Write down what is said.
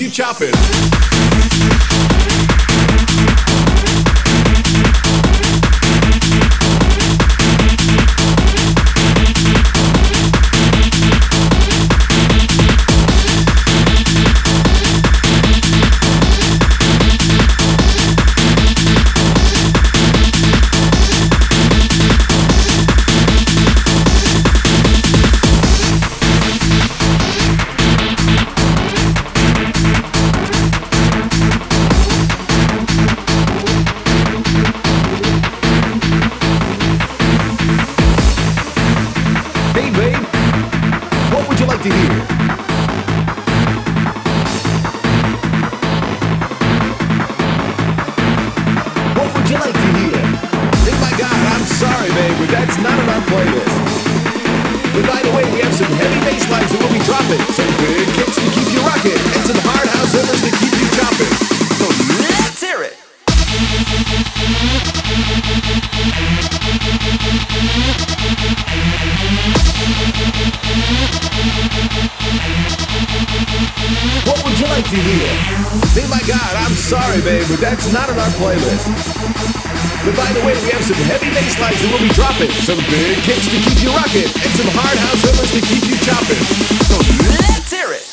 you chopping. Hey babe, what would you like to hear? What would you like to hear? Oh my God, I'm sorry babe, but that's not on our playlist. But by the way, we have some heavy bass lines that we'll be dropping, some big kicks to keep you rocking, and some hard house hitters to keep you chopping. So let's hear it! What would you like to hear? Oh my God, I'm sorry babe, but that's not on our playlist. But by the way, we have some heavy bass lines that we'll be dropping, some big kicks to keep you rocking, and some hard house hitters to keep you chopping. So let's hear it!